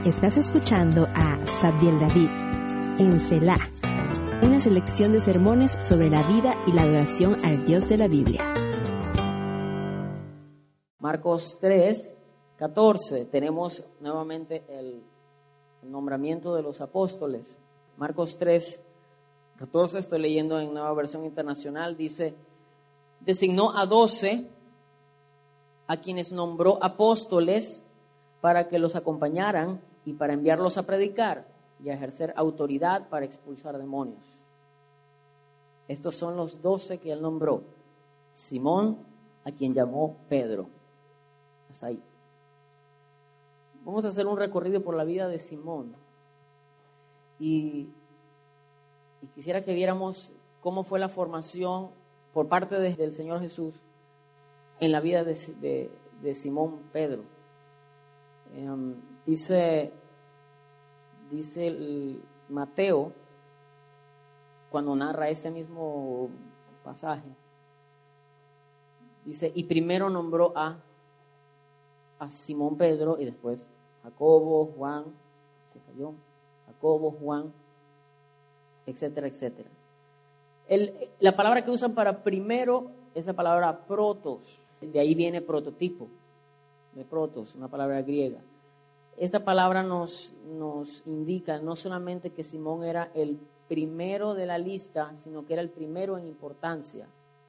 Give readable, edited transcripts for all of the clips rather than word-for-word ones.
Estás escuchando a Sabdiel David en Selah, una selección de sermones sobre la vida y la adoración al Dios de la Biblia. Marcos 3:14, tenemos nuevamente el nombramiento de los apóstoles. Marcos 3:14, estoy leyendo en Nueva Versión Internacional, dice: designó a 12 a quienes nombró apóstoles para que los acompañaran y para enviarlos a predicar y a ejercer autoridad para expulsar demonios. Estos son los 12 que él nombró. Simón, a quien llamó Pedro. Hasta ahí. Vamos a hacer un recorrido por la vida de Simón. Y quisiera que viéramos cómo fue la formación por parte del Señor Jesús en la vida de Simón Pedro. Dice el Mateo, cuando narra este mismo pasaje, dice: y primero nombró a Simón Pedro, y después Jacobo, Juan, etcétera, etcétera. La palabra que usan para primero es la palabra protos, de ahí viene prototipo, de protos, una palabra griega. Esta palabra nos indica no solamente que Simón era el primero de la lista, sino que era el primero en importancia.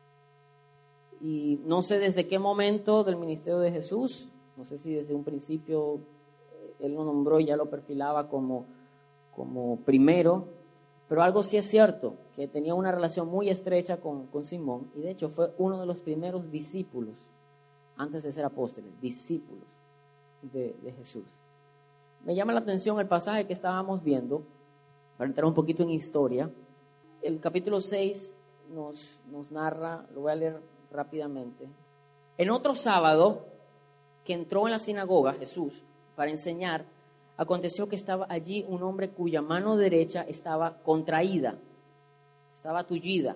Y no sé desde qué momento del ministerio de Jesús, no sé si desde un principio él lo nombró y ya lo perfilaba como primero, pero algo sí es cierto, que tenía una relación muy estrecha con Simón, y de hecho fue uno de los primeros discípulos, antes de ser apóstoles, discípulos de Jesús. Me llama la atención el pasaje que estábamos viendo, para entrar un poquito en historia. El capítulo 6 nos narra, lo voy a leer rápidamente. En otro sábado que entró en la sinagoga Jesús para enseñar, aconteció que estaba allí un hombre cuya mano derecha estaba contraída, estaba tullida.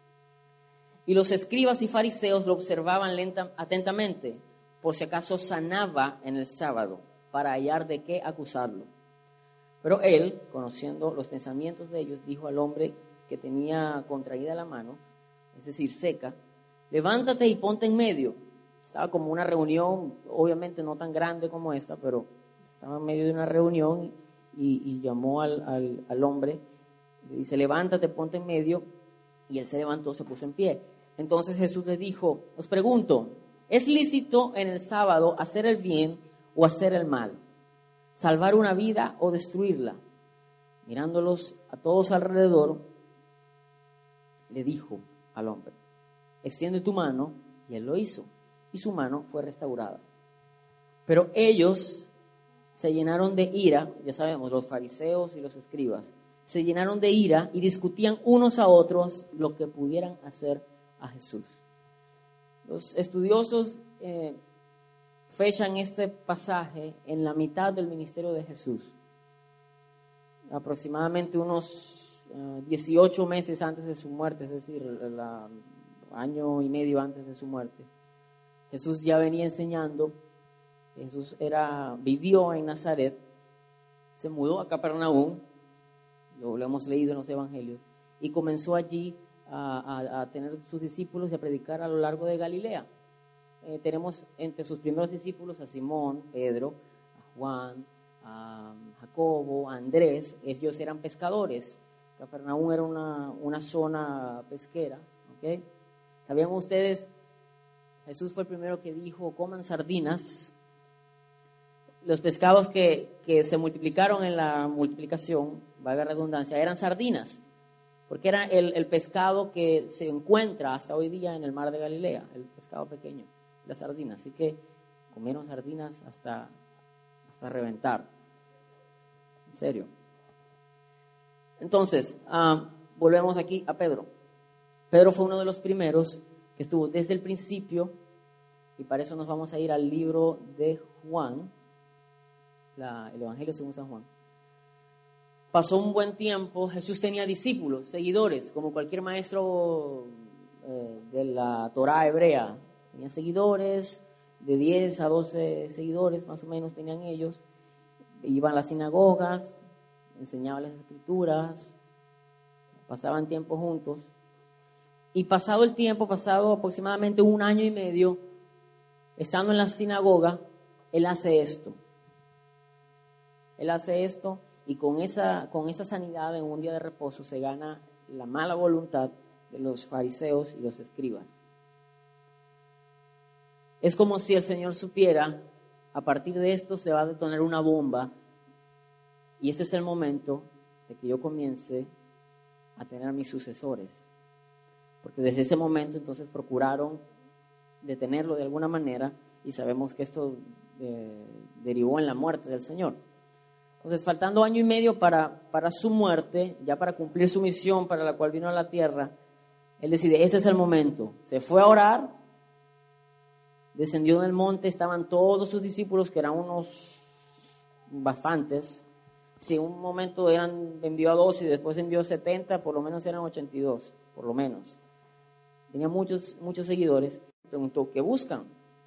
Y los escribas y fariseos lo observaban atentamente, por si acaso sanaba en el sábado, para hallar de qué acusarlo. Pero él, conociendo los pensamientos de ellos, dijo al hombre que tenía contraída la mano, es decir, seca: levántate y ponte en medio. Estaba como una reunión, obviamente no tan grande como esta, pero estaba en medio de una reunión y llamó al hombre. Le dice: levántate, ponte en medio. Y él se levantó, se puso en pie. Entonces Jesús le dijo: os pregunto, ¿es lícito en el sábado hacer el bien o hacer el mal? ¿Salvar una vida o destruirla? Mirándolos a todos alrededor, le dijo al hombre: extiende tu mano. Y él lo hizo, y su mano fue restaurada. Pero ellos se llenaron de ira, ya sabemos, los fariseos y los escribas, se llenaron de ira y discutían unos a otros lo que pudieran hacer a Jesús. Los estudiosos fechan este pasaje en la mitad del ministerio de Jesús, aproximadamente unos 18 meses antes de su muerte, es decir, año y medio antes de su muerte. Jesús ya venía enseñando. Jesús vivió en Nazaret, se mudó a Capernaum, lo hemos leído en los evangelios, y comenzó allí a tener sus discípulos y a predicar a lo largo de Galilea. Tenemos entre sus primeros discípulos a Simón, Pedro, a Juan, a Jacobo, a Andrés. Ellos eran pescadores. Capernaum era una zona pesquera, ¿okay? ¿Sabían ustedes? Jesús fue el primero que dijo: coman sardinas. Los pescados que se multiplicaron en la multiplicación, valga la redundancia, eran sardinas, porque era el pescado que se encuentra hasta hoy día en el mar de Galilea, el pescado pequeño, las sardinas. Así que comieron sardinas hasta reventar. En serio. Entonces, volvemos aquí a Pedro. Pedro fue uno de los primeros que estuvo desde el principio, y para eso nos vamos a ir al libro de Juan, el Evangelio según San Juan. Pasó un buen tiempo, Jesús tenía discípulos, seguidores, como cualquier maestro de la Torá hebrea. Tenía seguidores, de 10 a 12 seguidores más o menos tenían ellos. iban a las sinagogas, enseñaban las escrituras, pasaban tiempo juntos. Y pasado el tiempo, pasado aproximadamente 1 año y medio, estando en la sinagoga, él hace esto. Él hace esto y con esa sanidad en un día de reposo se gana la mala voluntad de los fariseos y los escribas. Es como si el Señor supiera, a partir de esto se va a detonar una bomba y este es el momento de que yo comience a tener a mis sucesores. Porque desde ese momento entonces procuraron detenerlo de alguna manera y sabemos que esto derivó en la muerte del Señor. Entonces, faltando 1 año y medio para su muerte, ya para cumplir su misión para la cual vino a la tierra, él decide, este es el momento. Se fue a orar, descendió del monte, estaban todos sus discípulos, que eran unos bastantes. Si en un momento envió a 12 y después envió 70, por lo menos eran 82, por lo menos. Tenía muchos seguidores. Preguntó, ¿qué buscan?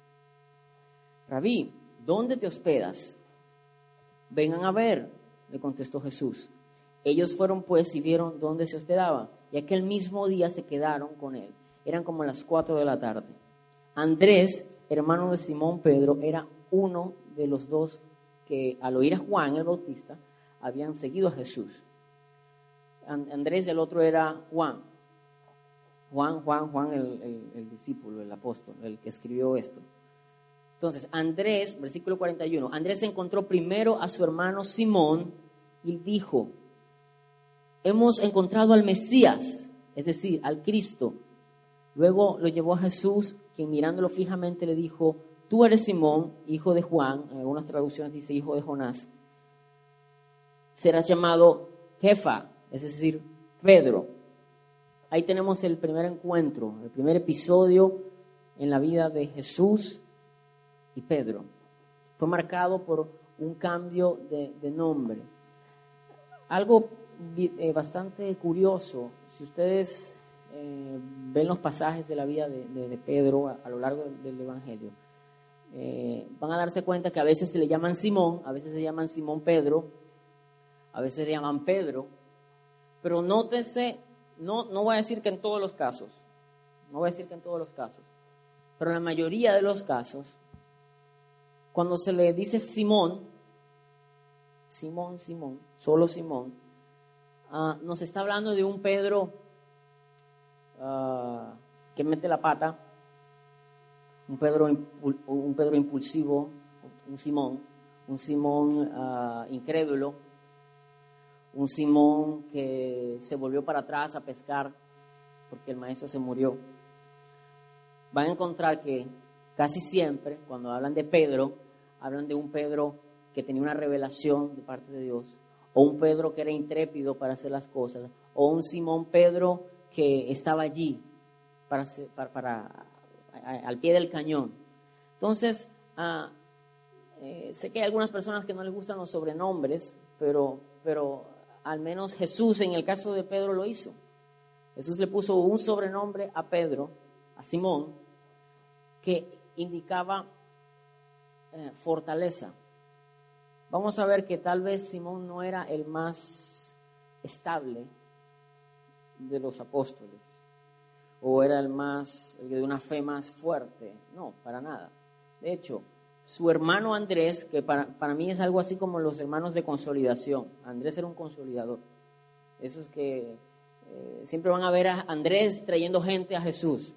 Rabí, ¿dónde te hospedas? Vengan a ver, le contestó Jesús. Ellos fueron pues y vieron dónde se hospedaba, y aquel mismo día se quedaron con él. Eran como las 4 de la tarde. Andrés, hermano de Simón Pedro, era uno de los 2 que al oír a Juan el Bautista habían seguido a Jesús. Andrés, el otro era Juan. Juan, el discípulo, el apóstol, el que escribió esto. Entonces, Andrés, versículo 41, Andrés encontró primero a su hermano Simón y dijo, hemos encontrado al Mesías, es decir, al Cristo. Luego lo llevó a Jesús, quien mirándolo fijamente le dijo, tú eres Simón, hijo de Juan, en algunas traducciones dice hijo de Jonás, serás llamado Kefa, es decir, Pedro. Ahí tenemos el primer encuentro, el primer episodio en la vida de Jesús y Pedro. Fue marcado por un cambio de nombre. Algo bastante curioso, si ustedes ven los pasajes de la vida de Pedro a lo largo del Evangelio, van a darse cuenta que a veces se le llaman Simón, a veces se llaman Simón Pedro, a veces se llaman Pedro, pero nótese, no voy a decir que en todos los casos, pero en la mayoría de los casos, cuando se le dice Simón, solo Simón, nos está hablando de un Pedro que mete la pata, un Pedro impulsivo, un Simón incrédulo, un Simón que se volvió para atrás a pescar porque el maestro se murió. Van a encontrar que casi siempre cuando hablan de Pedro, hablan de un Pedro que tenía una revelación de parte de Dios, o un Pedro que era intrépido para hacer las cosas, o un Simón Pedro que estaba allí al pie del cañón. Entonces, sé que hay algunas personas que no les gustan los sobrenombres, pero al menos Jesús, en el caso de Pedro, lo hizo. Jesús le puso un sobrenombre a Pedro, a Simón, que indicaba fortaleza. Vamos a ver que tal vez Simón no era el más estable de los apóstoles, o era el de una fe más fuerte. No, para nada. De hecho, su hermano Andrés, que para mí es algo así como los hermanos de consolidación. Andrés era un consolidador. Esos que siempre van a ver a Andrés trayendo gente a Jesús.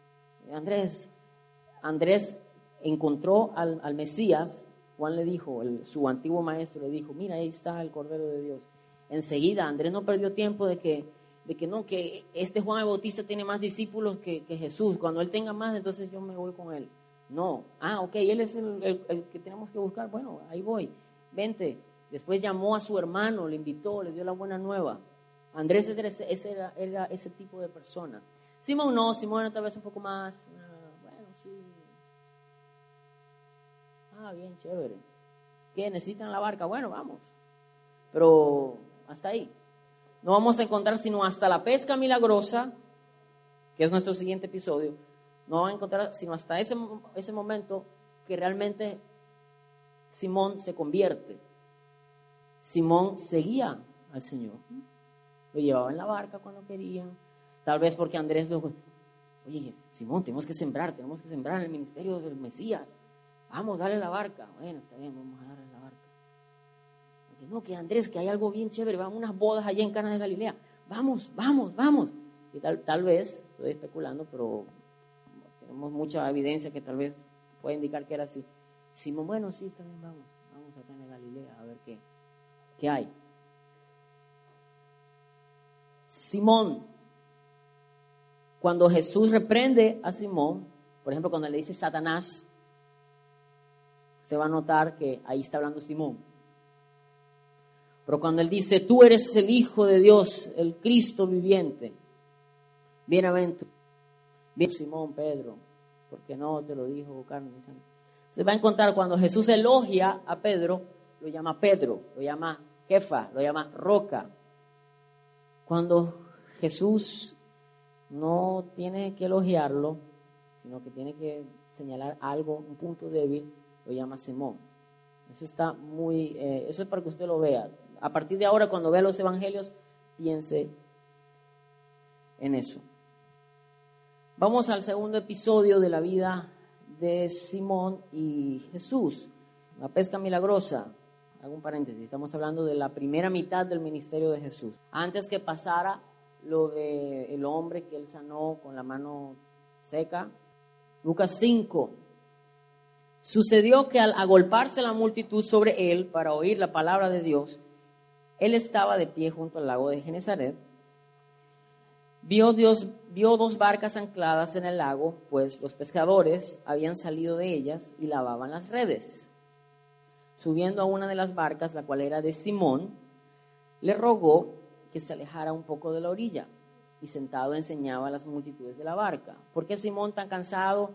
Andrés encontró al Mesías. Juan le dijo, su antiguo maestro le dijo, mira, ahí está el Cordero de Dios. Enseguida, Andrés no perdió tiempo de que este Juan el Bautista tiene más discípulos que Jesús. Cuando él tenga más, entonces yo me voy con él. No, ok, él es el que tenemos que buscar. Bueno, ahí voy, vente. Después llamó a su hermano, le invitó, le dio la buena nueva. Andrés era ese tipo de persona. Simón no, Simón era tal vez un poco más, bueno, sí. Bien, chévere. ¿Qué? ¿Necesitan la barca? Bueno, vamos. Pero hasta ahí. No vamos a encontrar sino hasta la pesca milagrosa, que es nuestro siguiente episodio. No van a encontrar sino hasta ese momento que realmente Simón se convierte. Simón seguía al Señor. Lo llevaba en la barca cuando querían. Tal vez porque Andrés lo... Oye, Simón, tenemos que sembrar en el ministerio del Mesías. Vamos, dale la barca. Bueno, está bien, vamos a darle la barca. Porque no, que Andrés, que hay algo bien chévere, van unas bodas allá en Cana de Galilea. Vamos. Y tal vez, estoy especulando, pero tenemos mucha evidencia que tal vez puede indicar que era así. Simón, bueno, sí, está bien, vamos a Cana de Galilea a ver qué hay. Simón, cuando Jesús reprende a Simón, por ejemplo, cuando le dice Satanás, usted va a notar que ahí está hablando Simón. Pero cuando él dice, tú eres el Hijo de Dios, el Cristo viviente, bienaventurado, Simón, Pedro, porque no te lo dijo carne y sangre. Se va a encontrar cuando Jesús elogia a Pedro, lo llama Pedro, lo llama Kefa, lo llama roca. Cuando Jesús no tiene que elogiarlo, sino que tiene que señalar algo, un punto débil, lo llama Simón. Eso está muy, eso es para que usted lo vea. A partir de ahora, cuando vea los evangelios, piense en eso. Vamos al segundo episodio de la vida de Simón y Jesús, la pesca milagrosa. Hago un paréntesis, estamos hablando de la primera mitad del ministerio de Jesús. Antes que pasara lo de el hombre que él sanó con la mano seca. Lucas 5. Sucedió que al agolparse la multitud sobre él para oír la palabra de Dios, él estaba de pie junto al lago de Genesaret. Vio dos barcas ancladas en el lago, pues los pescadores habían salido de ellas y lavaban las redes. Subiendo a una de las barcas, la cual era de Simón, le rogó que se alejara un poco de la orilla y sentado enseñaba a las multitudes de la barca. ¿Por qué Simón, tan cansado,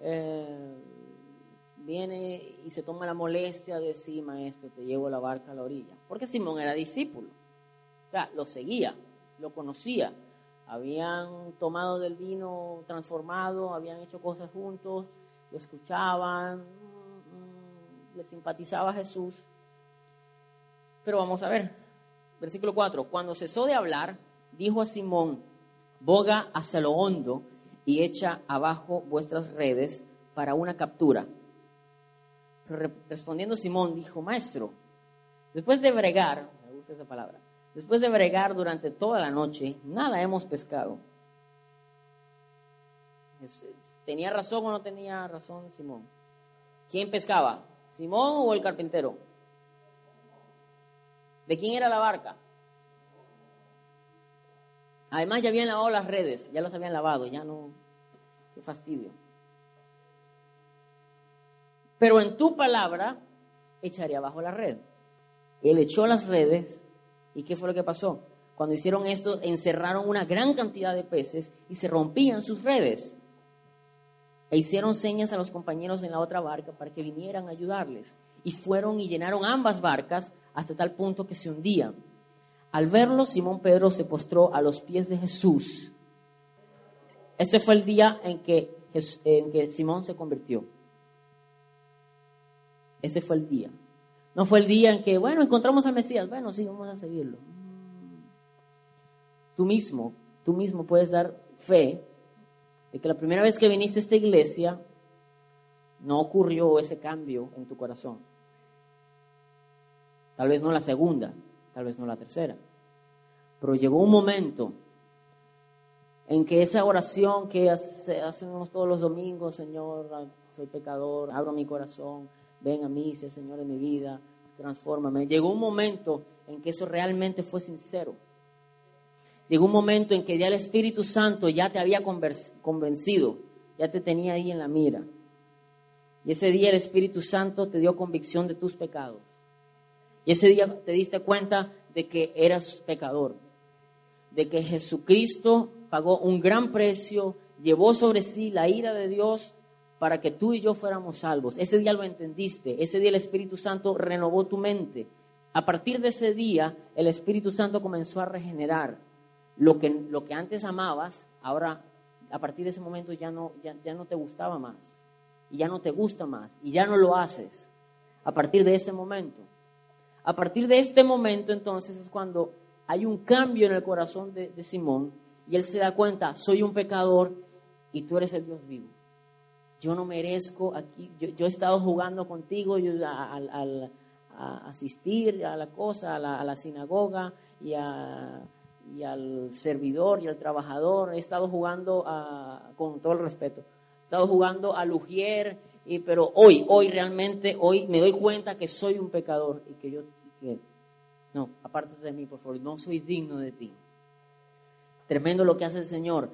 viene y se toma la molestia de sí, maestro, te llevo la barca a la orilla? Porque Simón era discípulo, o sea, lo seguía, lo conocía, habían tomado del vino transformado, habían hecho cosas juntos, lo escuchaban, le simpatizaba a Jesús. Pero vamos a ver, versículo 4, cuando cesó de hablar, dijo a Simón, boga hacia lo hondo y echa abajo vuestras redes para una captura. Pero respondiendo Simón dijo, maestro, después de bregar, me gusta esa palabra, después de bregar durante toda la noche, nada hemos pescado. ¿Tenía razón o no tenía razón Simón? ¿Quién pescaba? ¿Simón o el carpintero? ¿De quién era la barca? Además ya habían lavado las redes, ya las habían lavado, ya no, qué fastidio. Pero en tu palabra echaré abajo la red. Él echó las redes, ¿y qué fue lo que pasó? Cuando hicieron esto, encerraron una gran cantidad de peces y se rompían sus redes. E hicieron señas a los compañeros en la otra barca para que vinieran a ayudarles. Y fueron y llenaron ambas barcas hasta tal punto que se hundían. Al verlo, Simón Pedro se postró a los pies de Jesús. Ese fue el día en que Simón se convirtió. Ese fue el día. No fue el día en que, bueno, encontramos al Mesías. Bueno, sí, vamos a seguirlo. Tú mismo puedes dar fe de que la primera vez que viniste a esta iglesia no ocurrió ese cambio en tu corazón. Tal vez no la segunda, tal vez no la tercera. Pero llegó un momento en que esa oración que hacemos todos los domingos, Señor, soy pecador, abro mi corazón, ven a mí, sé Señor en mi vida, transfórmame. Llegó un momento en que eso realmente fue sincero. Llegó un momento en que ya el Espíritu Santo ya te había convencido, ya te tenía ahí en la mira. Y ese día el Espíritu Santo te dio convicción de tus pecados. Y ese día te diste cuenta de que eras pecador, de que Jesucristo pagó un gran precio, llevó sobre sí la ira de Dios para que tú y yo fuéramos salvos. Ese día lo entendiste, ese día el Espíritu Santo renovó tu mente. A partir de ese día el Espíritu Santo comenzó a regenerar. Lo que antes amabas, ahora a partir de ese momento ya no te gustaba más, y ya no te gusta más, y ya no lo haces. A partir de ese momento, A partir de este momento, entonces, es cuando hay un cambio en el corazón de Simón y él se da cuenta, soy un pecador y tú eres el Dios vivo. Yo no merezco aquí, yo he estado jugando contigo al asistir a la cosa, a la sinagoga y al servidor y al trabajador. He estado jugando, con todo el respeto, he estado jugando al ujier, pero hoy realmente me doy cuenta que soy un pecador y que no, apártate de mí, por favor, no soy digno de ti. Tremendo lo que hace el Señor.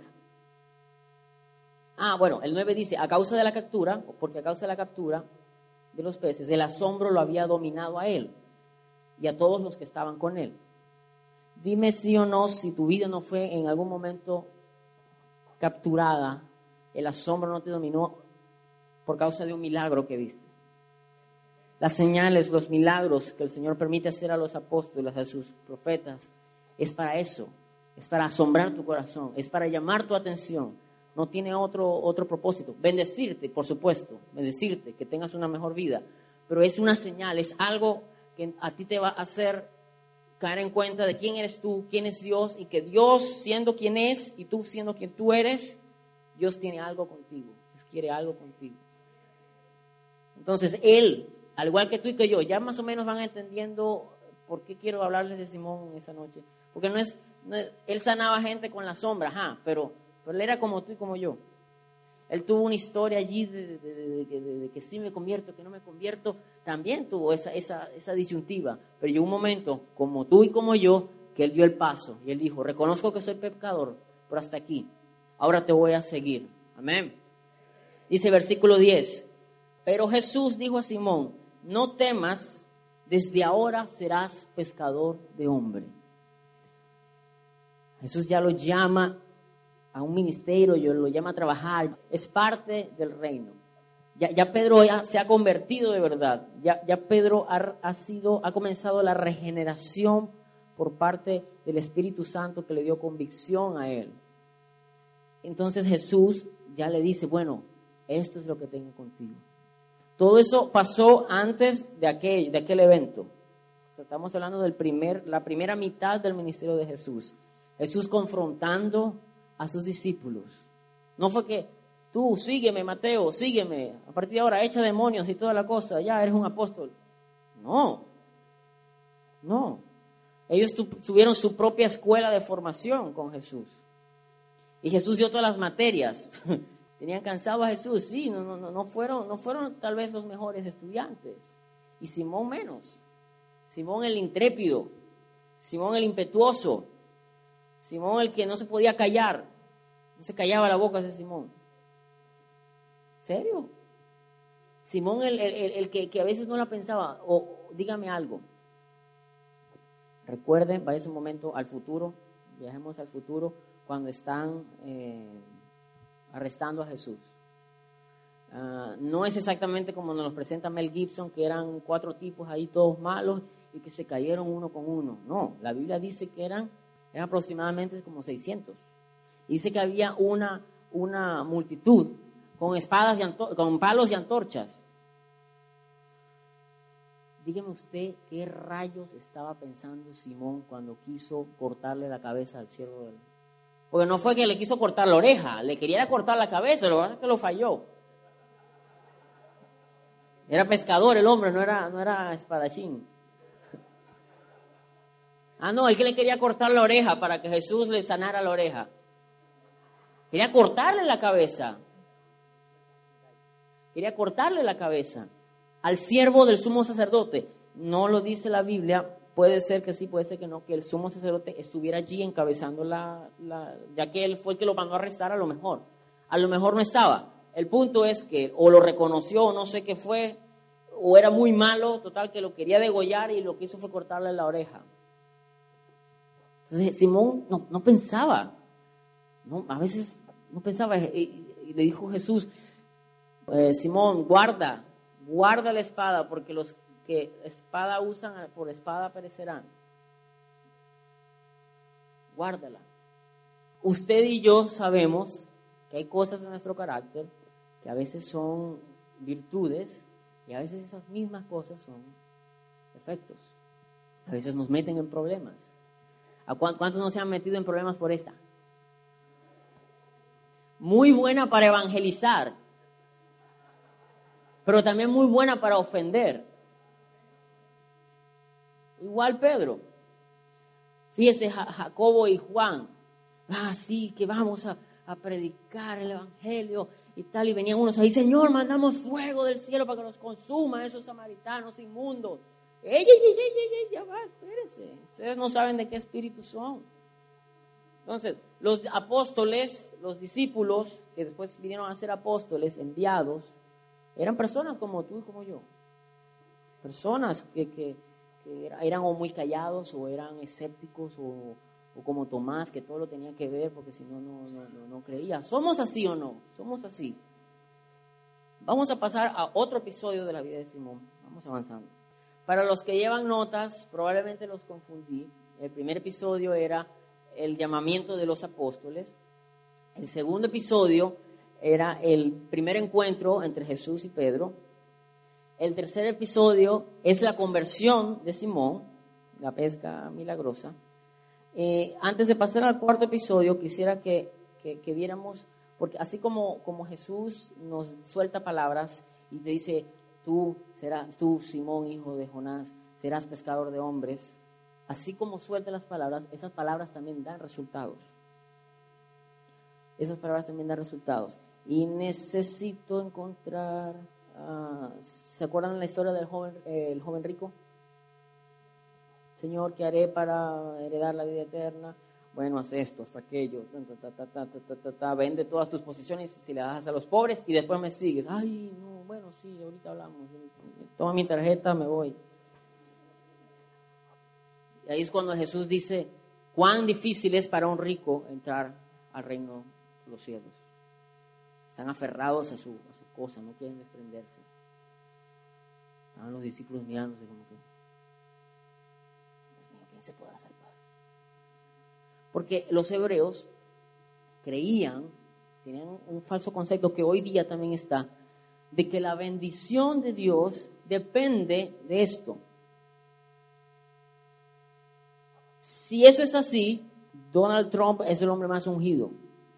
Bueno, el 9 dice, porque a causa de la captura de los peces, el asombro lo había dominado a él y a todos los que estaban con él. Dime sí o no, si tu vida no fue en algún momento capturada, el asombro no te dominó por causa de un milagro que viste. Las señales, los milagros que el Señor permite hacer a los apóstoles, a sus profetas, es para eso, es para asombrar tu corazón, es para llamar tu atención. No tiene otro propósito. Bendecirte, por supuesto, bendecirte, que tengas una mejor vida, pero es una señal, es algo que a ti te va a hacer caer en cuenta de quién eres tú, quién es Dios, y que Dios, siendo quien es y tú siendo quien tú eres, Dios tiene algo contigo, Dios quiere algo contigo. Entonces Él, al igual que tú y que yo, ya más o menos van entendiendo por qué quiero hablarles de Simón esa noche. Porque no es él sanaba gente con la sombra, pero él era como tú y como yo. Él tuvo una historia allí de que sí me convierto, que no me convierto. También tuvo esa disyuntiva. Pero llegó un momento, como tú y como yo, que él dio el paso. Y él dijo, reconozco que soy pecador, pero hasta aquí. Ahora te voy a seguir. Amén. Dice versículo 10. Pero Jesús dijo a Simón, no temas, desde ahora serás pescador de hombre. Jesús ya lo llama a un ministerio, lo llama a trabajar, es parte del reino. Ya Pedro se ha convertido de verdad, ya Pedro ha comenzado la regeneración por parte del Espíritu Santo que le dio convicción a él. Entonces Jesús ya le dice, bueno, esto es lo que tengo contigo. Todo eso pasó antes de aquel evento. O sea, estamos hablando la primera mitad del ministerio de Jesús. Jesús confrontando a sus discípulos. No fue que tú sígueme, Mateo, sígueme, a partir de ahora echa demonios y toda la cosa, ya eres un apóstol. No. Ellos tuvieron su propia escuela de formación con Jesús. Y Jesús dio todas las materias. Tenían cansado a Jesús, sí, no fueron tal vez los mejores estudiantes. Y Simón menos. Simón el intrépido, Simón el impetuoso, Simón el que no se podía callar, no se callaba la boca ese Simón. ¿Serio? Simón el que a veces no la pensaba. O dígame algo. Recuerden, vaya un momento al futuro, viajemos al futuro, cuando están arrestando a Jesús. No es exactamente como nos lo presenta Mel Gibson, que eran 4 tipos ahí todos malos y que se cayeron uno con uno. No, la Biblia dice que eran aproximadamente como 600. Dice que había una multitud con espadas con palos y antorchas. Dígame usted qué rayos estaba pensando Simón cuando quiso cortarle la cabeza al siervo de él. Porque no fue que le quiso cortar la oreja, le quería cortar la cabeza, lo que pasa es que lo falló. Era pescador el hombre, no era espadachín. No, él que le quería cortar la oreja para que Jesús le sanara la oreja. Quería cortarle la cabeza. Quería cortarle la cabeza al siervo del sumo sacerdote. No lo dice la Biblia, puede ser que sí, puede ser que no, que el sumo sacerdote estuviera allí encabezando ya que él fue el que lo mandó a arrestar, a lo mejor no estaba. El punto es que o lo reconoció o no sé qué fue, o era muy malo, total, que lo quería degollar y lo que hizo fue cortarle la oreja. Entonces Simón no pensaba, a veces no pensaba, y le dijo Jesús, Simón, guarda la espada, porque los que espada usan por espada perecerán. Guárdala. Usted y yo sabemos que hay cosas en nuestro carácter que a veces son virtudes y a veces esas mismas cosas son defectos. A veces nos meten en problemas. ¿A cuántos no se han metido en problemas por esta? Muy buena para evangelizar, pero también muy buena para ofender. Igual Pedro. Fíjese, Jacobo y Juan. Sí, que vamos a predicar el evangelio y tal. Y venían unos ahí, Señor, mandamos fuego del cielo para que los consuma esos samaritanos inmundos. Ya va, espérese. Ustedes no saben de qué espíritu son. Entonces, los apóstoles, los discípulos, que después vinieron a ser apóstoles, enviados, eran personas como tú y como yo. Personas que eran o muy callados o eran escépticos o como Tomás, que todo lo tenía que ver porque si no, no creía. ¿Somos así o no? Somos así. Vamos a pasar a otro episodio de la vida de Simón. Vamos avanzando. Para los que llevan notas, probablemente los confundí. El primer episodio era el llamamiento de los apóstoles. El segundo episodio era el primer encuentro entre Jesús y Pedro. El tercer episodio es la conversión de Simón, la pesca milagrosa. Antes de pasar al cuarto episodio, quisiera que viéramos, porque así como Jesús nos suelta palabras y te dice, tú, Simón, hijo de Jonás, serás pescador de hombres, así como suelta las palabras, esas palabras también dan resultados. Esas palabras también dan resultados. Y necesito encontrar... ¿se acuerdan la historia del joven rico? Señor, ¿qué haré para heredar la vida eterna? Bueno, haz esto, haz aquello, vende todas tus posesiones si le das a los pobres y después me sigues. Ay, no, bueno, sí, ahorita hablamos. Toma mi tarjeta, me voy. Y ahí es cuando Jesús dice, cuán difícil es para un rico entrar al reino de los cielos. Están aferrados a su cosa, no quieren desprenderse. Estaban los discípulos mirándose como que, Dios mío, ¿quién se podrá salvar? Porque los hebreos creían, tenían un falso concepto que hoy día también está, de que la bendición de Dios depende de esto. Si eso es así, Donald Trump es el hombre más ungido.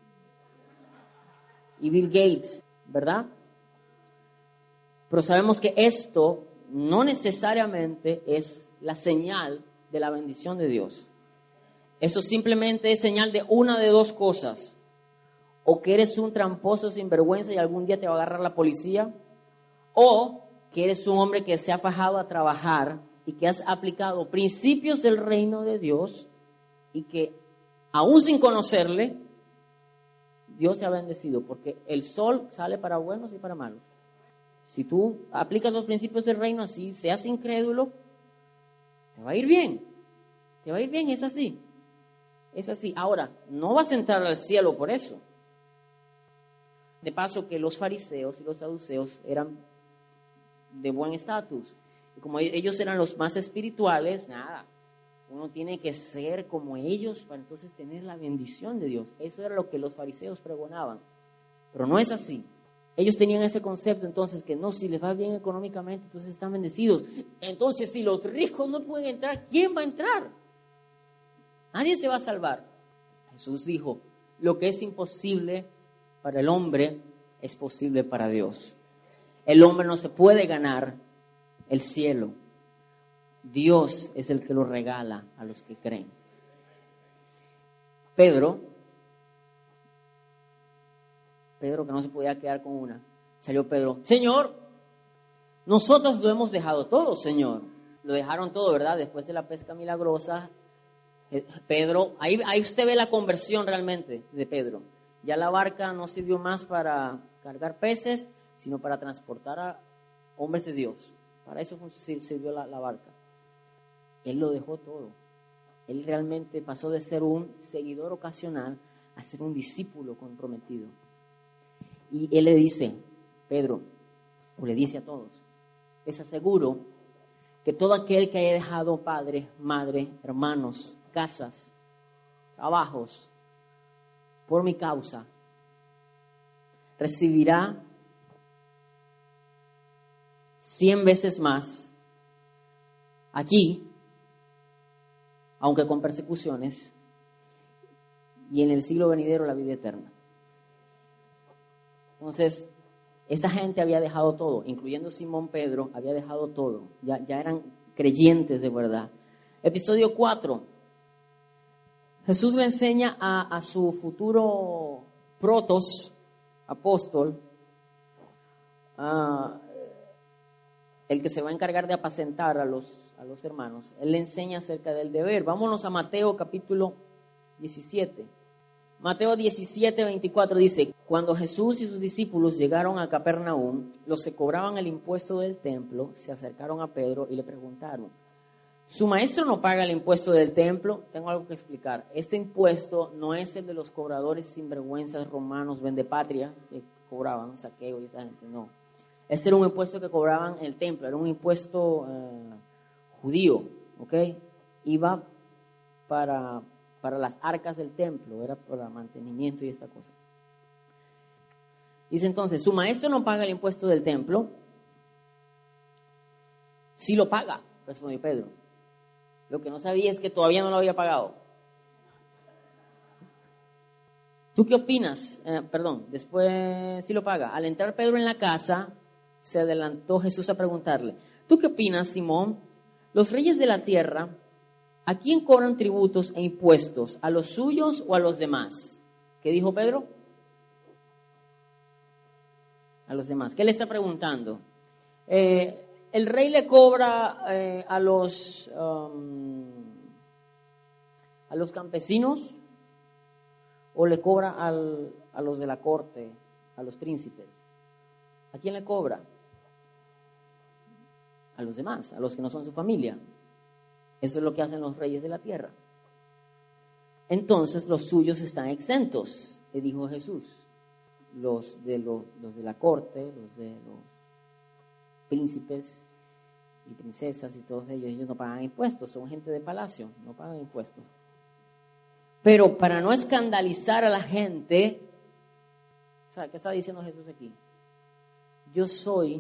Y Bill Gates, ¿verdad? Pero sabemos que esto no necesariamente es la señal de la bendición de Dios. Eso simplemente es señal de una de dos cosas. O que eres un tramposo sinvergüenza y algún día te va a agarrar la policía, o que eres un hombre que se ha fajado a trabajar y que has aplicado principios del reino de Dios y que aún sin conocerle, Dios te ha bendecido, porque el sol sale para buenos y para malos. Si tú aplicas los principios del reino así, seas incrédulo, te va a ir bien. Te va a ir bien, es así. Es así. Ahora, no vas a entrar al cielo por eso. De paso que los fariseos y los saduceos eran de buen estatus. Y como ellos eran los más espirituales, nada. Uno tiene que ser como ellos para entonces tener la bendición de Dios. Eso era lo que los fariseos pregonaban. Pero no es así. Ellos tenían ese concepto entonces que no, si les va bien económicamente, entonces están bendecidos. Entonces, si los ricos no pueden entrar, ¿quién va a entrar? Nadie se va a salvar. Jesús dijo, lo que es imposible para el hombre es posible para Dios. El hombre no se puede ganar el cielo. Dios es el que lo regala a los que creen. Pedro, que no se podía quedar con una, salió Pedro, Señor, nosotros lo hemos dejado todo, Señor. Lo dejaron todo, ¿verdad? Después de la pesca milagrosa, Pedro, ahí usted ve la conversión realmente de Pedro. Ya la barca no sirvió más para cargar peces, sino para transportar a hombres de Dios. Para eso sirvió la barca. Él lo dejó todo. Él realmente pasó de ser un seguidor ocasional a ser un discípulo comprometido. Y él le dice, Pedro, o le dice a todos, les aseguro que todo aquel que haya dejado padre, madre, hermanos, casas, trabajos, por mi causa, recibirá 100 veces más aquí aunque con persecuciones, y en el siglo venidero la vida eterna. Entonces, esta gente había dejado todo, incluyendo Simón Pedro, había dejado todo, ya eran creyentes de verdad. Episodio 4, Jesús le enseña a su futuro protos, apóstol, el que se va a encargar de apacentar a los hermanos. Él le enseña acerca del deber. Vámonos a Mateo capítulo 17. Mateo 17, 24 dice: cuando Jesús y sus discípulos llegaron a Capernaum, los que cobraban el impuesto del templo se acercaron a Pedro y le preguntaron: ¿su maestro no paga el impuesto del templo? Tengo algo que explicar. Este impuesto no es el de los cobradores sinvergüenzas romanos, vendepatrias, que cobraban saqueo y esa gente, no. Este era un impuesto que cobraban en el templo, era un impuesto judío, ¿ok? Iba para las arcas del templo, era para mantenimiento y esta cosa. Dice entonces: ¿su maestro no paga el impuesto del templo? Sí lo paga, respondió Pedro. Lo que no sabía es que todavía no lo había pagado. ¿Tú qué opinas? Después sí lo paga. Al entrar Pedro en la casa, se adelantó Jesús a preguntarle: ¿tú qué opinas, Simón? Los reyes de la tierra, ¿a quién cobran tributos e impuestos? ¿A los suyos o a los demás? ¿Qué dijo Pedro? A los demás. ¿Qué le está preguntando? El rey le cobra a los campesinos, o le cobra a los de la corte, a los príncipes. ¿A quién le cobra? A los demás, a los que no son su familia. Eso es lo que hacen los reyes de la tierra. Entonces los suyos están exentos, le dijo Jesús. Los de la corte, los de los príncipes y princesas y todos ellos no pagan impuestos, son gente de palacio, no pagan impuestos. Pero para no escandalizar a la gente, ¿sabe qué está diciendo Jesús aquí? Yo soy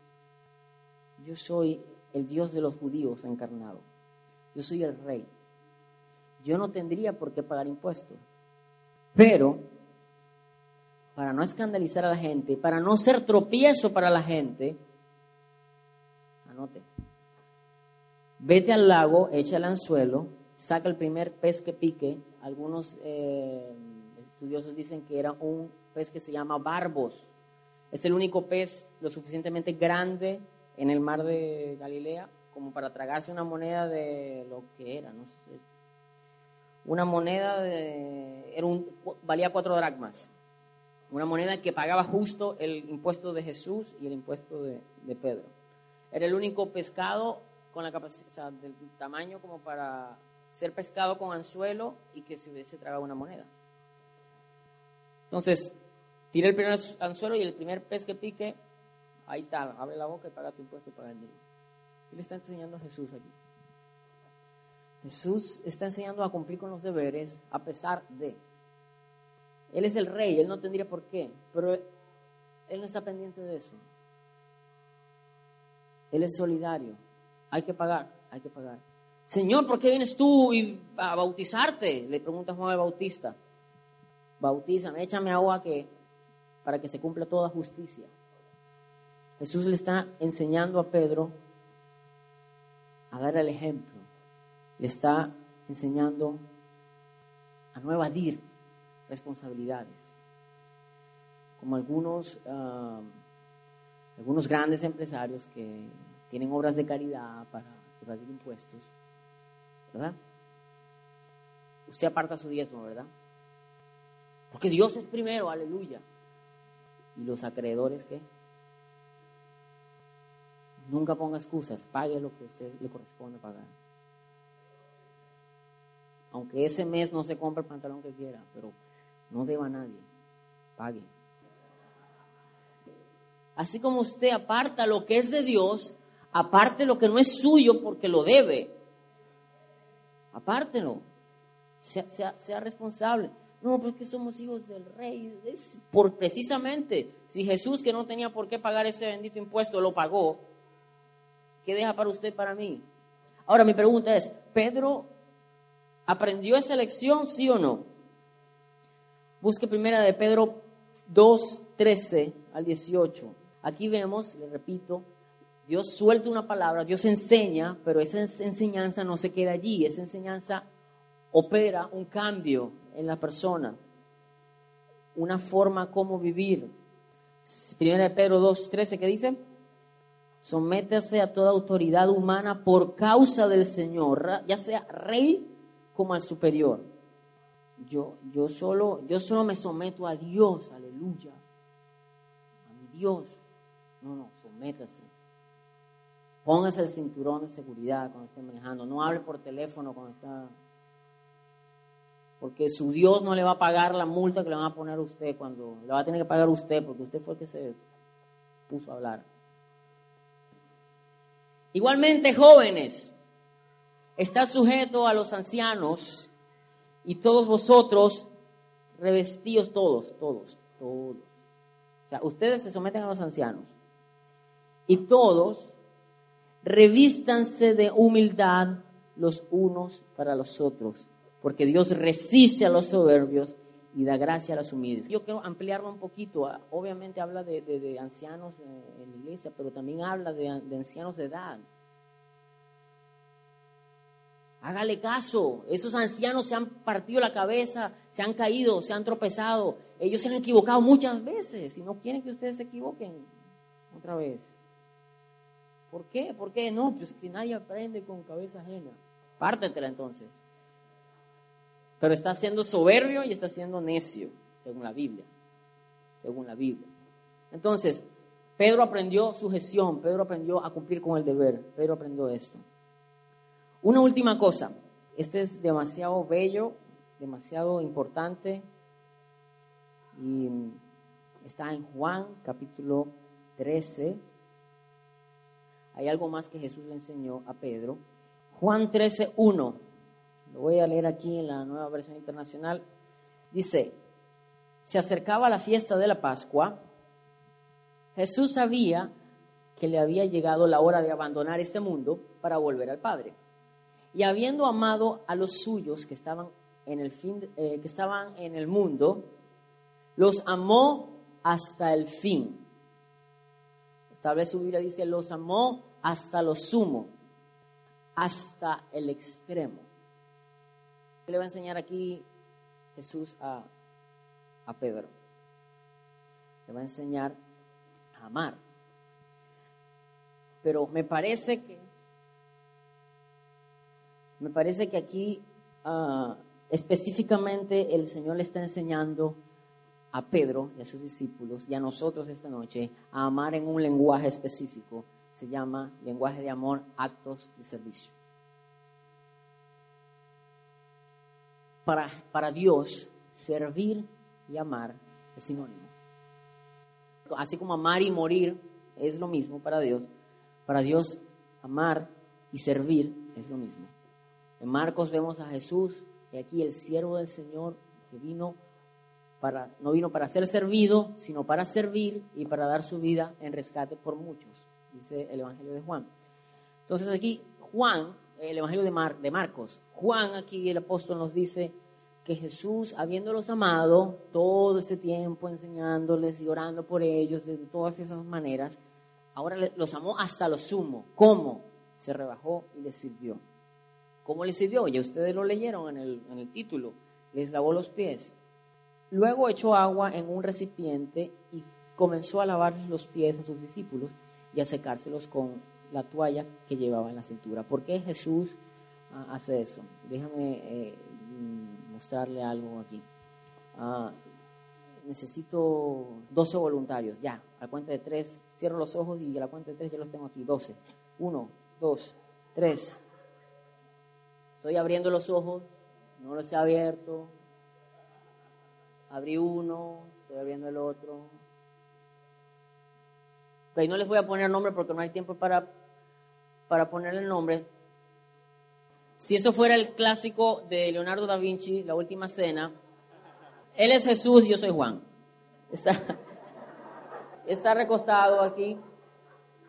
el Dios de los judíos encarnado. Yo soy el rey. Yo no tendría por qué pagar impuestos. Pero, para no escandalizar a la gente, para no ser tropiezo para la gente, anote, vete al lago, echa el anzuelo, saca el primer pez que pique. Algunos estudiosos dicen que era un pez que se llama barbos. Es el único pez lo suficientemente grande en el mar de Galilea como para tragarse una moneda de lo que era, no sé. Una moneda valía 4 dracmas. Una moneda que pagaba justo el impuesto de Jesús y el impuesto de Pedro. Era el único pescado con la capacidad, o sea, del tamaño como para ser pescado con anzuelo y que se hubiese tragado una moneda. Entonces, tira el primer anzuelo y el primer pez que pique, ahí está, abre la boca y paga tu impuesto y paga el mío. ¿Qué le está enseñando Jesús aquí? Jesús está enseñando a cumplir con los deberes a pesar de. Él es el rey, él no tendría por qué, pero él no está pendiente de eso. Él es solidario. Hay que pagar, hay que pagar. Señor, ¿por qué vienes tú a bautizarte? Le pregunta Juan el Bautista. Bautízame, échame agua para que se cumpla toda justicia. Jesús le está enseñando a Pedro a dar el ejemplo. Le está enseñando a no evadir responsabilidades. Como algunos grandes empresarios que tienen obras de caridad para evadir impuestos, ¿verdad? Usted aparta su diezmo, ¿verdad? Porque Dios es primero, aleluya. ¿Y los acreedores qué? Nunca ponga excusas, pague lo que a usted le corresponde pagar. Aunque ese mes no se compre el pantalón que quiera, pero no deba a nadie, pague. Así como usted aparta lo que es de Dios, aparte lo que no es suyo porque lo debe. Apártelo. Sea responsable. No, porque somos hijos del rey. Precisamente, si Jesús, que no tenía por qué pagar ese bendito impuesto, lo pagó, ¿qué deja para usted, para mí? Ahora mi pregunta es, ¿Pedro ¿Aprendió esa lección, sí o no? Busque primera de Pedro 2, 13 al 18. Aquí vemos, le repito, Dios suelta una palabra, Dios enseña, pero esa enseñanza no se queda allí. Esa enseñanza opera un cambio en la persona, una forma como vivir. Primera de Pedro 2, 13, ¿qué dice? Sométase a toda autoridad humana por causa del Señor, ya sea rey como al superior. Yo solo me someto a Dios, aleluya, a mi Dios. No, sométase. Póngase el cinturón de seguridad cuando esté manejando. No hable por teléfono cuando está... Porque su Dios no le va a pagar la multa que le van a poner a usted cuando... Le va a tener que pagar usted porque usted fue el que se puso a hablar. Igualmente, jóvenes, estad sujetos a los ancianos y todos vosotros revestidos, todos. O sea, ustedes se someten a los ancianos y todos revístanse de humildad los unos para los otros, porque Dios resiste a los soberbios y da gracia a los humildes. Yo quiero ampliarlo un poquito. Obviamente habla de ancianos en la iglesia, pero también habla de ancianos de edad. Hágale caso. Esos ancianos se han partido la cabeza, se han caído, se han tropezado. Ellos se han equivocado muchas veces y no quieren que ustedes se equivoquen otra vez. ¿Por qué? ¿Por qué? No, pues que nadie aprende con cabeza ajena. Pártetela entonces. Pero está siendo soberbio y está siendo necio, según la Biblia. Entonces, Pedro aprendió sujeción, Pedro aprendió a cumplir con el deber, Pedro aprendió esto. Una última cosa, este es demasiado bello, demasiado importante, y está en Juan capítulo 13. Hay algo más que Jesús le enseñó a Pedro. Juan 13:1. Lo voy a leer aquí en la Nueva Versión Internacional. Dice, se acercaba la fiesta de la Pascua. Jesús sabía que le había llegado la hora de abandonar este mundo para volver al Padre. Y habiendo amado a los suyos que estaban en el mundo, los amó hasta el fin. Tal vez su Biblia dice, los amó hasta lo sumo, hasta el extremo. ¿Qué le va a enseñar aquí Jesús a Pedro? Le va a enseñar a amar. Pero me parece que aquí específicamente el Señor le está enseñando a Pedro y a sus discípulos y a nosotros esta noche a amar en un lenguaje específico. Se llama lenguaje de amor, actos de servicio. Para Dios, servir y amar es sinónimo. Así como amar y morir es lo mismo para Dios amar y servir es lo mismo. En Marcos vemos a Jesús, y aquí el siervo del Señor, que no vino para ser servido, sino para servir y para dar su vida en rescate por muchos, dice el Evangelio de Juan. Entonces aquí Juan, el Evangelio de Marcos, Juan aquí el apóstol nos dice que Jesús, habiéndolos amado todo ese tiempo, enseñándoles y orando por ellos de todas esas maneras, ahora los amó hasta lo sumo. ¿Cómo? Se rebajó y les sirvió. ¿Cómo les sirvió? Ya ustedes lo leyeron en el título. Les lavó los pies. Luego echó agua en un recipiente y comenzó a lavarles los pies a sus discípulos y a secárselos con la toalla que llevaba en la cintura. ¿Por qué Jesús hace eso? Déjame mostrarle algo aquí. Necesito 12 voluntarios. Ya, a la cuenta de 3, cierro los ojos y a la cuenta de 3 ya los tengo aquí. 12. 1, 2, 3. Estoy abriendo los ojos, no los he abierto. Abrí uno, estoy abriendo el otro. Ok, no les voy a poner nombre porque no hay tiempo para ponerle el nombre. Si eso fuera el clásico de Leonardo da Vinci, La Última Cena, él es Jesús y yo soy Juan. Está recostado aquí.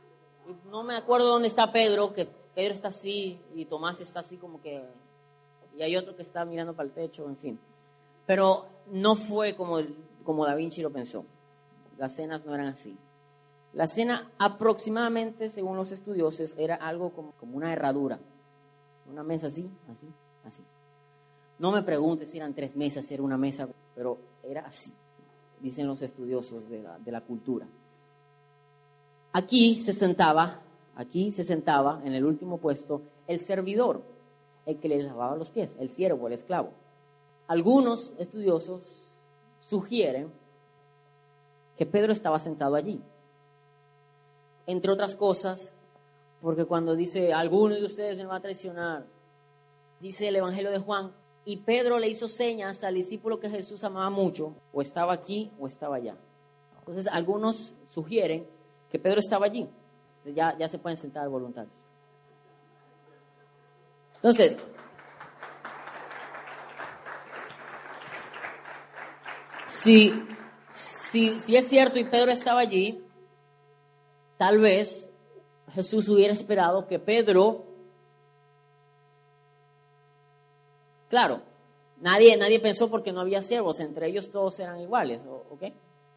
Y no me acuerdo dónde está Pedro, que Pedro está así y Tomás está así como que... y hay otro que está mirando para el techo, en fin. Pero no fue como Da Vinci lo pensó. Las cenas no eran así. La cena aproximadamente, según los estudiosos, era algo como una herradura. Una mesa así, así, así. No me preguntes si eran 3 mesas, si era una mesa, pero era así, dicen los estudiosos de la cultura. Aquí se sentaba en el último puesto el servidor, el que le lavaba los pies, el siervo, el esclavo. Algunos estudiosos sugieren que Pedro estaba sentado allí. Entre otras cosas, porque cuando dice, alguno de ustedes me va a traicionar, dice el Evangelio de Juan, y Pedro le hizo señas al discípulo que Jesús amaba mucho, o estaba aquí o estaba allá. Entonces, algunos sugieren que Pedro estaba allí. Entonces, ya se pueden sentar voluntarios. Entonces, si es cierto y Pedro estaba allí, tal vez Jesús hubiera esperado que Pedro, claro, nadie pensó porque no había siervos, entre ellos todos eran iguales, ¿ok?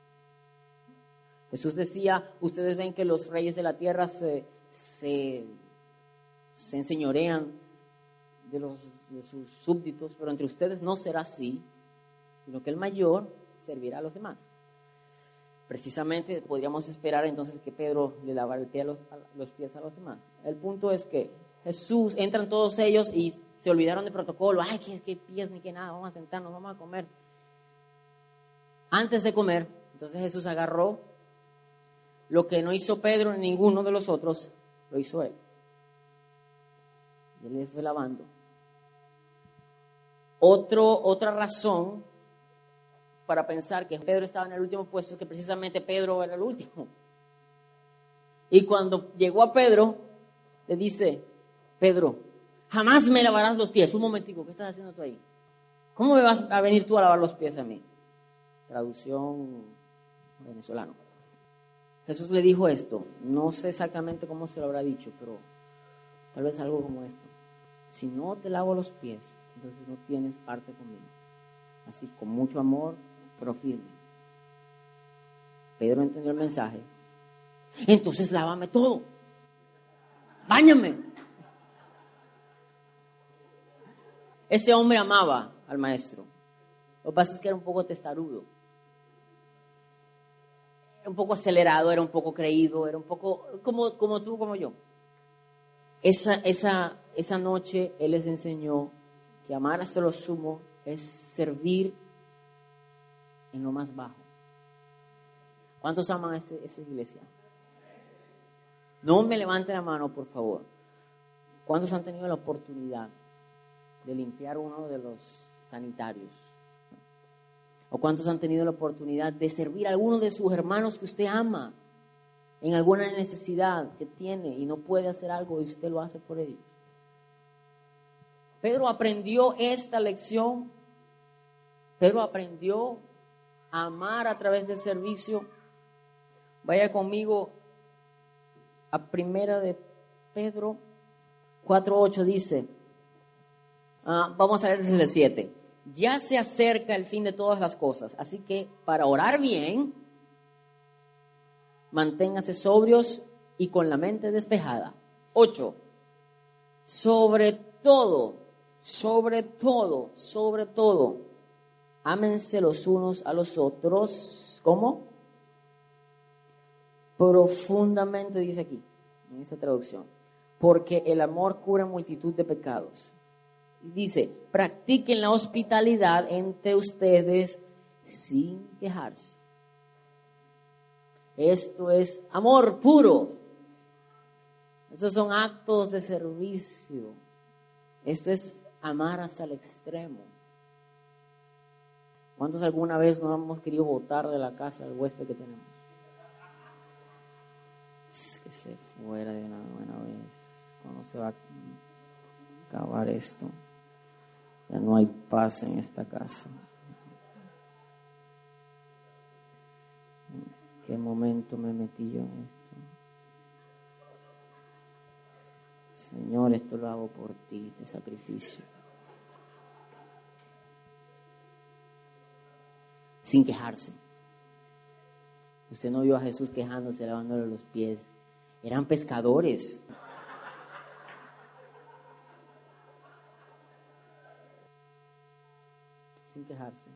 Jesús decía, ustedes ven que los reyes de la tierra se enseñorean de sus súbditos, pero entre ustedes no será así, sino que el mayor servirá a los demás. Precisamente podríamos esperar entonces que Pedro le lavara los pies a los demás. El punto es que Jesús, entran todos ellos y se olvidaron del protocolo. Ay, qué pies ni qué nada, vamos a sentarnos, vamos a comer. Antes de comer, entonces Jesús agarró lo que no hizo Pedro ni ninguno de los otros, lo hizo él. Y él le fue lavando. Otra razón para pensar que Pedro estaba en el último puesto es que precisamente Pedro era el último. Y cuando llegó a Pedro, le dice, Pedro, jamás me lavarás los pies. Un momentico, ¿qué estás haciendo tú ahí? ¿Cómo me vas a venir tú a lavar los pies a mí? Traducción venezolano. Jesús le dijo esto, no sé exactamente cómo se lo habrá dicho, pero tal vez algo como esto. Si no te lavo los pies, entonces no tienes parte conmigo. Así, con mucho amor, pero firme. Pedro entendió el mensaje. Entonces lávame todo. Báñame. Este hombre amaba al maestro. Lo que pasa es que era un poco testarudo. Era un poco acelerado, era un poco creído, era un poco como tú, como yo. Esa noche él les enseñó que amar hasta lo sumo es servir en lo más bajo. ¿Cuántos aman a esta iglesia? No me levanten la mano, por favor. ¿Cuántos han tenido la oportunidad de limpiar uno de los sanitarios? ¿O cuántos han tenido la oportunidad de servir a alguno de sus hermanos que usted ama en alguna necesidad que tiene y no puede hacer algo y usted lo hace por ellos? Pedro aprendió esta lección. Pedro aprendió a amar a través del servicio. Vaya conmigo a Primera de Pedro 4:8 dice, vamos a leer desde el 7. Ya se acerca el fin de todas las cosas, así que para orar bien, manténgase sobrios y con la mente despejada. 8. Sobre todo, ámense los unos a los otros, ¿cómo? Profundamente, dice aquí, en esta traducción, porque el amor cubre multitud de pecados. Y dice, practiquen la hospitalidad entre ustedes sin quejarse. Esto es amor puro. Estos son actos de servicio. Esto es amar hasta el extremo. ¿Cuántos alguna vez no hemos querido botar de la casa al huésped que tenemos? Es que se fuera de una buena vez. ¿Cuándo se va a acabar esto? Ya no hay paz en esta casa. ¿En qué momento me metí yo en esto? Señor, esto lo hago por ti, este sacrificio. sin quejarse. Usted no vio a Jesús quejándose, lavándole los pies. Eran pescadores. Sin quejarse.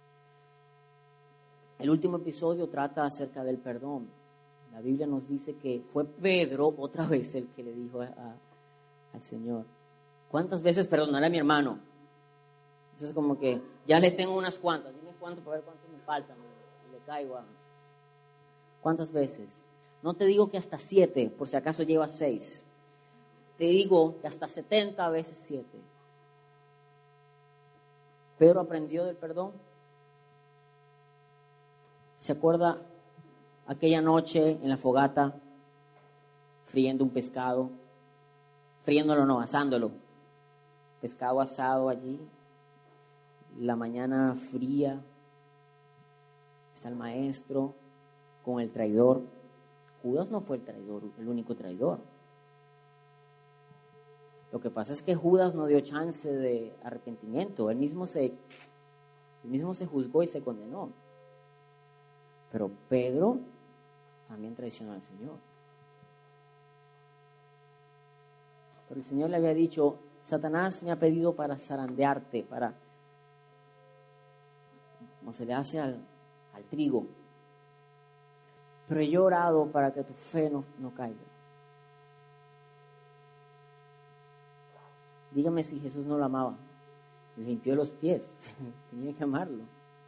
El último episodio trata acerca del perdón. La Biblia nos dice que fue Pedro, otra vez, el que le dijo al Señor: ¿cuántas veces perdonaré a mi hermano? Entonces, como que ya le tengo unas cuantas. Dime cuánto para ver cuánto me faltan. Le caigo. ¿Cuántas veces? No te digo que hasta 7, por si acaso llevas 6. Te digo que hasta 70 veces 7. Pedro aprendió del perdón. ¿Se acuerda aquella noche en la fogata, friendo un pescado? Friéndolo no, asándolo. Pescado asado allí. La mañana fría. Está el maestro con el traidor. Judas no fue el traidor, el único traidor. Lo que pasa es que Judas no dio chance de arrepentimiento. Él mismo se juzgó y se condenó. Pero Pedro también traicionó al Señor. Pero el Señor le había dicho: Satanás me ha pedido para zarandearte, como se le hace al trigo. Pero yo he orado para que tu fe no caiga. Dígame si Jesús no lo amaba. Le limpió los pies. Tenía que amarlo.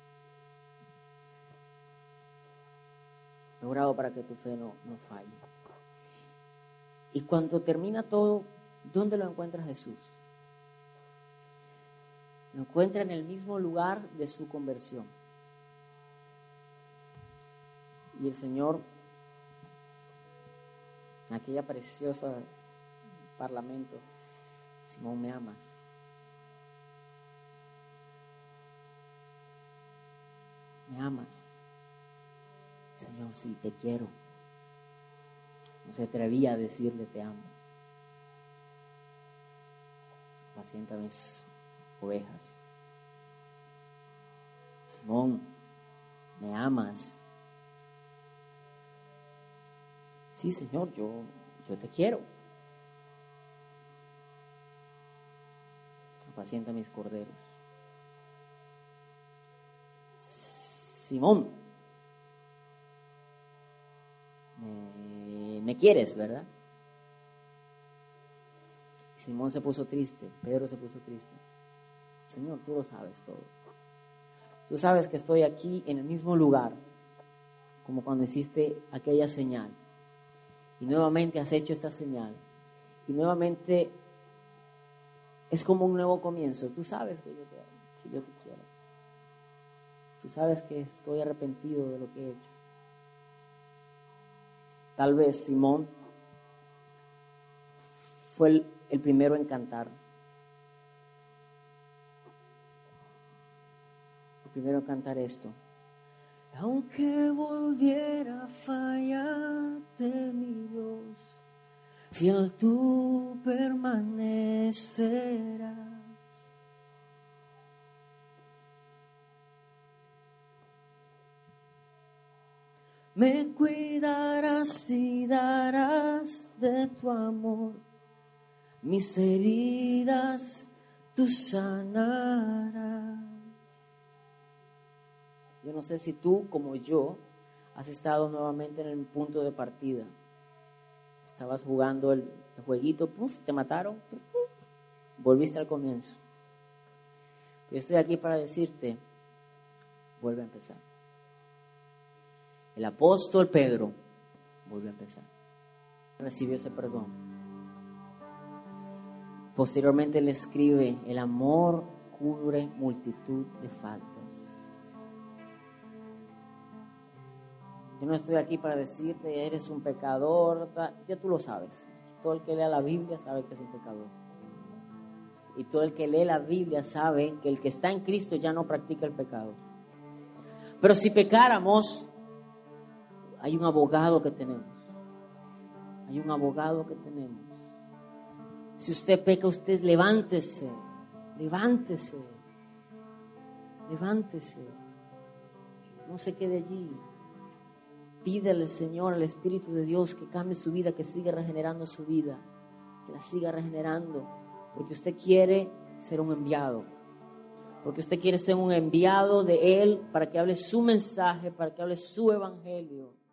He orado para que tu fe no falle. Y cuando termina todo, ¿dónde lo encuentra Jesús? Lo encuentra en el mismo lugar de su conversión. Y el Señor, en aquella preciosa parlamento: Simón, ¿me amas? ¿Me amas? Señor, sí, te quiero. No se atrevía a decirle te amo. Apacienta mis ovejas. Simón, ¿me amas? Sí, Señor, yo te quiero. Apacienta mis corderos. Simón, me quieres, ¿verdad? Simón se puso triste, Pedro se puso triste. Señor, tú lo sabes todo. Tú sabes que estoy aquí en el mismo lugar como cuando hiciste aquella señal. Y nuevamente has hecho esta señal. Y nuevamente es como un nuevo comienzo. Tú sabes que yo te quiero. Tú sabes que estoy arrepentido de lo que he hecho. Tal vez Simón fue el primero en cantar. El primero en cantar esto. Aunque volviera a fallarte, mi Dios, fiel tú permanecerás. Me cuidarás y darás de tu amor, mis heridas tú sanarás. Yo no sé si tú, como yo, has estado nuevamente en el punto de partida. Estabas jugando el jueguito, te mataron, volviste al comienzo. Yo estoy aquí para decirte, vuelve a empezar. El apóstol Pedro volvió a empezar. Recibió ese perdón. Posteriormente le escribe: el amor cubre multitud de faltas. Yo no estoy aquí para decirte eres un pecador, ya tú lo sabes. Todo el que lea la Biblia sabe que es un pecador. Y todo el que lee la Biblia sabe que el que está en Cristo ya no practica el pecado. Pero si pecáramos, hay un abogado que tenemos. Hay un abogado que tenemos. Si usted peca, usted levántese. Levántese. Levántese. no se quede allí. Pídele al Señor, al Espíritu de Dios, que cambie su vida, que siga regenerando su vida, que la siga regenerando, porque usted quiere ser un enviado, porque usted quiere ser un enviado de Él para que hable su mensaje, para que hable su evangelio.